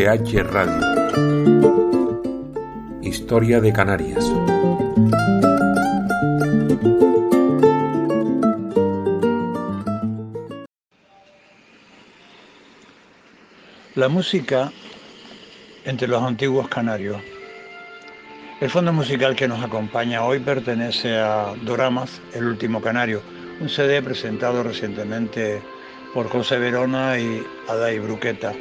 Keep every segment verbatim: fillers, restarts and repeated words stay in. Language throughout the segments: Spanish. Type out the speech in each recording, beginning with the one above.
V H Radio. Historia de Canarias. La música entre los antiguos canarios. El fondo musical que nos acompaña hoy pertenece a Doramas, el último canario, un C D presentado recientemente por José Verona y Adai Bruqueta.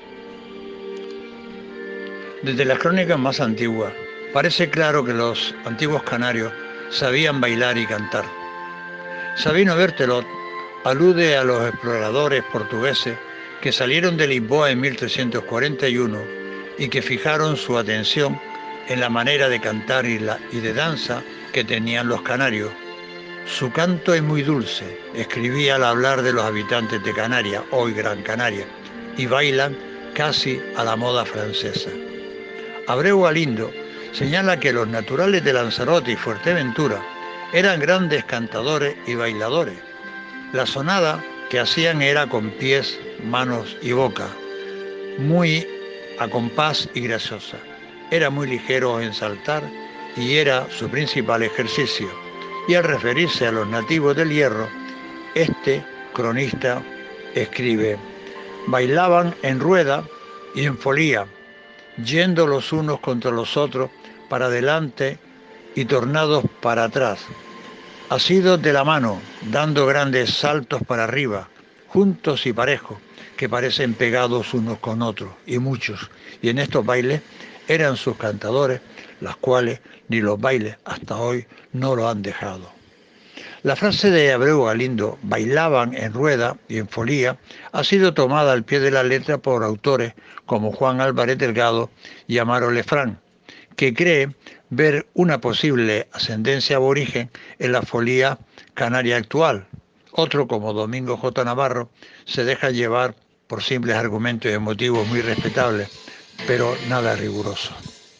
Desde las crónicas más antiguas, parece claro que los antiguos canarios sabían bailar y cantar. Sabino Bertelot alude a los exploradores portugueses que salieron de Lisboa en mil trescientos cuarenta y uno y que fijaron su atención en la manera de cantar y, la, y de danza que tenían los canarios. Su canto es muy dulce, escribía al hablar de los habitantes de Canarias, hoy Gran Canaria, y bailan casi a la moda francesa. Abreu Galindo señala que los naturales de Lanzarote y Fuerteventura eran grandes cantadores y bailadores. La sonada que hacían era con pies, manos y boca, muy a compás y graciosa. Era muy ligero en saltar y era su principal ejercicio. Y al referirse a los nativos del Hierro, este cronista escribe: bailaban en rueda y en folía, yendo los unos contra los otros para adelante y tornados para atrás, asidos de la mano, dando grandes saltos para arriba, juntos y parejos, que parecen pegados unos con otros, y muchos, y en estos bailes eran sus cantadores, las cuales ni los bailes hasta hoy no lo han dejado. La frase de Abreu Galindo, bailaban en rueda y en folía, ha sido tomada al pie de la letra por autores como Juan Álvarez Delgado y Amaro Lefrán, que cree ver una posible ascendencia aborigen en la folía canaria actual. Otro, como Domingo J. Navarro, se deja llevar por simples argumentos y motivos muy respetables, pero nada riguroso.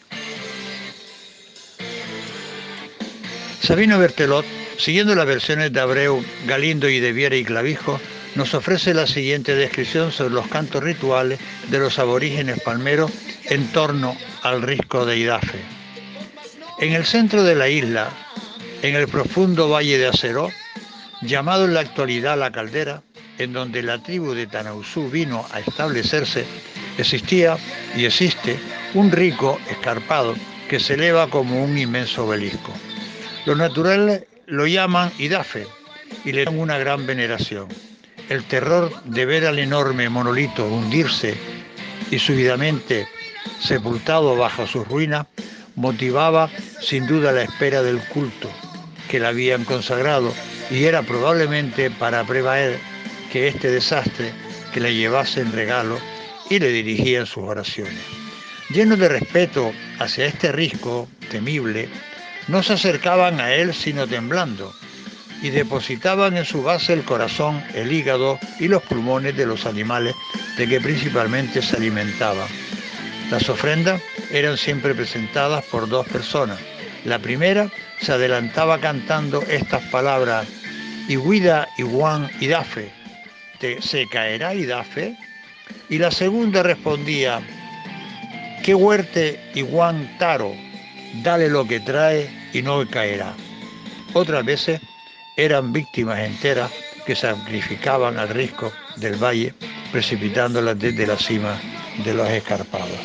Sabino Bertelot, siguiendo las versiones de Abreu, Galindo y de Viera y Clavijo, nos ofrece la siguiente descripción sobre los cantos rituales de los aborígenes palmeros en torno al risco de Idafe. En el centro de la isla, en el profundo valle de Aceró, llamado en la actualidad La Caldera, en donde la tribu de Tanausú vino a establecerse, existía y existe un rico escarpado que se eleva como un inmenso obelisco. Los naturales lo llaman Idafe y le dan una gran veneración. El terror de ver al enorme monolito hundirse y súbitamente sepultado bajo sus ruinas motivaba sin duda la espera del culto que le habían consagrado, y era probablemente para prever que este desastre que le llevasen regalo y le dirigían sus oraciones. Llenos de respeto hacia este risco temible, no se acercaban a él sino temblando, y depositaban en su base el corazón, el hígado y los pulmones de los animales de que principalmente se alimentaban. Las ofrendas eran siempre presentadas por dos personas. La primera se adelantaba cantando estas palabras: Iguida, Iguán, Idafe, ¿te, ¿se caerá Idafe? Y la segunda respondía: que huerte, Iguán, Taro, dale lo que trae y no caerá. Otras veces eran víctimas enteras que sacrificaban al risco del valle, precipitándolas desde la cima de los escarpados.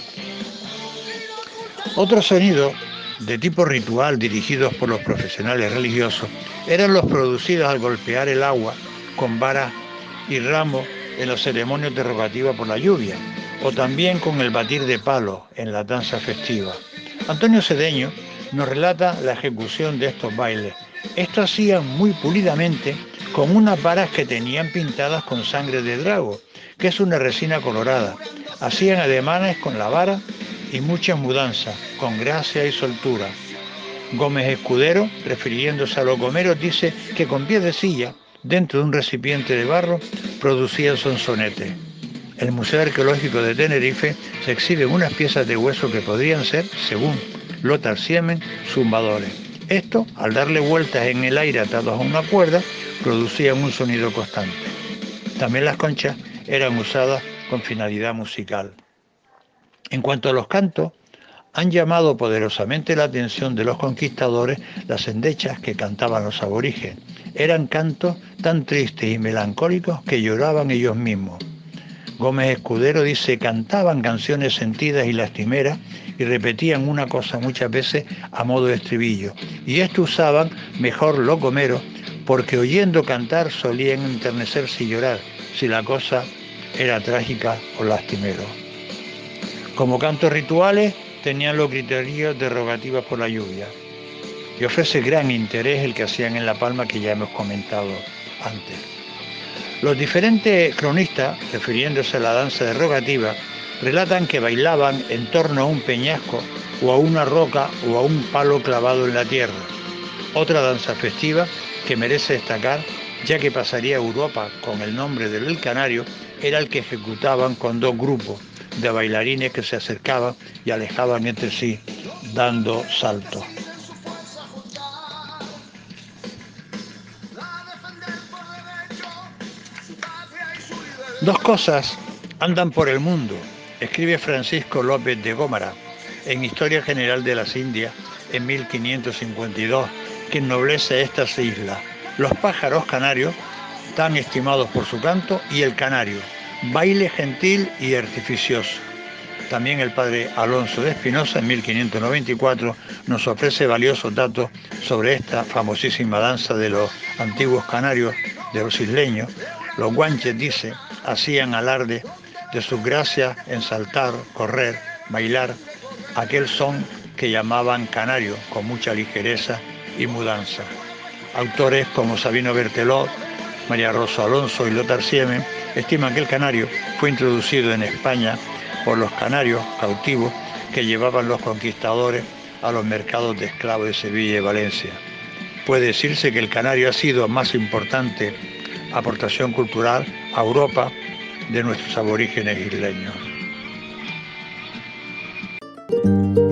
Otros sonidos de tipo ritual dirigidos por los profesionales religiosos eran los producidos al golpear el agua con varas y ramos en las ceremonias de rogativa por la lluvia, o también con el batir de palos en la danza festiva. Antonio Cedeño nos relata la ejecución de estos bailes. Esto hacían muy pulidamente con unas varas que tenían pintadas con sangre de drago, que es una resina colorada. Hacían ademanes con la vara y muchas mudanzas, con gracia y soltura. Gómez Escudero, refiriéndose a los gomeros, dice que con pies de silla, dentro de un recipiente de barro, producían sonsonetes. En el Museo Arqueológico de Tenerife se exhiben unas piezas de hueso que podrían ser, según Lothar Siemen, zumbadores. Esto, al darle vueltas en el aire atados a una cuerda, producían un sonido constante. También las conchas eran usadas con finalidad musical. En cuanto a los cantos, han llamado poderosamente la atención de los conquistadores las endechas que cantaban los aborígenes. Eran cantos tan tristes y melancólicos que lloraban ellos mismos. Gómez Escudero dice, cantaban canciones sentidas y lastimeras y repetían una cosa muchas veces a modo de estribillo. Y esto usaban mejor los gomeros porque oyendo cantar solían enternecerse y llorar si la cosa era trágica o lastimero. Como cantos rituales tenían los criterios de rogativas por la lluvia. Y ofrece gran interés el que hacían en La Palma que ya hemos comentado antes. Los diferentes cronistas, refiriéndose a la danza de rogativa, relatan que bailaban en torno a un peñasco o a una roca o a un palo clavado en la tierra. Otra danza festiva que merece destacar, ya que pasaría a Europa con el nombre del El Canario, era el que ejecutaban con dos grupos de bailarines que se acercaban y alejaban entre sí, dando saltos. Dos cosas andan por el mundo, escribe Francisco López de Gómara en Historia General de las Indias en mil quinientos cincuenta y dos, que ennoblece estas islas. Los pájaros canarios, tan estimados por su canto, y el canario, baile gentil y artificioso. También el padre Alonso de Espinosa en mil quinientos noventa y cuatro nos ofrece valiosos datos sobre esta famosísima danza de los antiguos canarios, de los isleños. Los guanches, dice, hacían alarde de sus gracias en saltar, correr, bailar, aquel son que llamaban canario con mucha ligereza y mudanza. Autores como Sabino Bertelot, María Rosa Alonso y Lothar Siemen estiman que el canario fue introducido en España por los canarios cautivos que llevaban los conquistadores a los mercados de esclavos de Sevilla y Valencia. Puede decirse que el canario ha sido más importante aportación cultural a Europa de nuestros aborígenes isleños.